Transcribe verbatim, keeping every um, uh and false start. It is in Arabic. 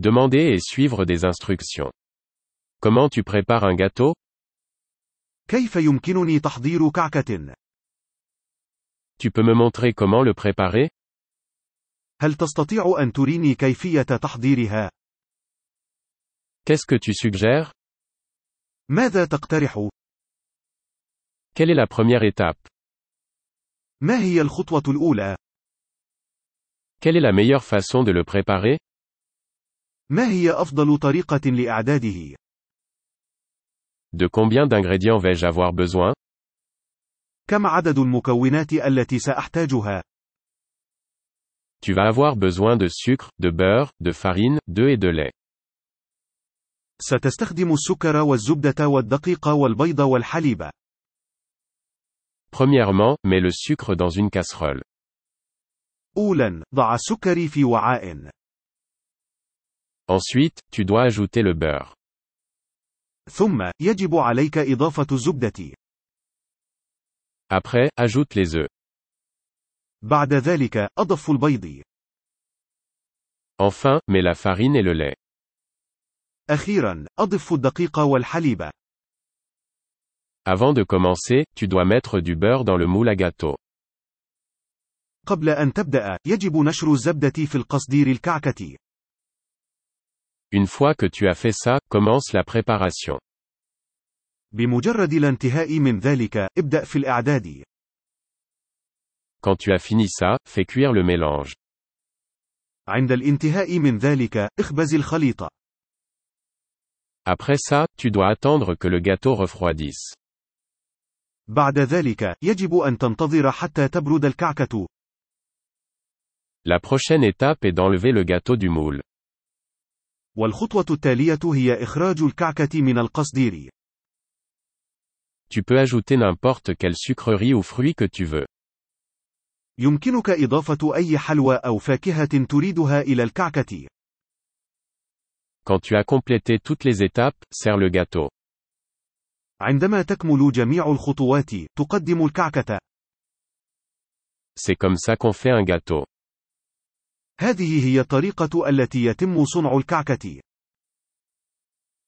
Demander et suivre des instructions. Comment tu prépares un gâteau? كيف يمكنني تحضير كعكة؟ Tu peux me montrer comment le préparer? هل تستطيع أن تريني كيفية تحضيرها؟ Qu'est-ce que tu suggères? ماذا تقترح؟ Quelle est la première étape? ما هي الخطوة الأولى؟ Quelle est la meilleure façon de le préparer? ما هي أفضل طريقة لإعداده؟ De combien d'ingrédients vais-je avoir besoin? كم عدد المكونات التي سأحتاجها؟ Tu vas avoir besoin de sucre, de beurre, de farine, d'œufs et de lait. ستستخدم السكر والزبدة والدقيق والبيض والحليب. Premièrement, mets le sucre dans une casserole. أولاً، ضع السكر في وعاء. Ensuite, tu dois ajouter le beurre. ثم، يجب عليك إضافة الزبدة. Après, ajoute les œufs. بعد ذلك، أضف البيض. Enfin, mets la farine et le lait. أخيراً، أضف الدقيق والحليب. Avant de commencer, tu dois mettre du beurre dans le moule à gâteau. قبل أن تبدأ، يجب نشر الزبدة في القصدير الكعكة. Une fois que tu as fait ça, commence la préparation. بمجرد الانتهاء من ذلك، ابدأ في الإعداد. Quand tu as fini ça, fais cuire le mélange. عند الانتهاء من ذلك، اخبز الخليط. Après ça, tu dois attendre que le gâteau refroidisse. بعد ذلك، يجب أن تنتظر حتى تبرد الكعكة. La prochaine étape est d'enlever le gâteau du moule. والخطوة التالية هي إخراج الكعكة من القصدير. Tu peux ajouter n'importe quelle sucrerie ou fruit que tu veux. يمكنك إضافة أي حلوى أو فاكهة تريدها إلى الكعكة. Quand tu as complété toutes les étapes, sers le gâteau. عندما تكمل جميع الخطوات، تقدم الكعكة. C'est comme ça qu'on fait un gâteau. هذه هي الطريقة التي يتم صنع الكعكة.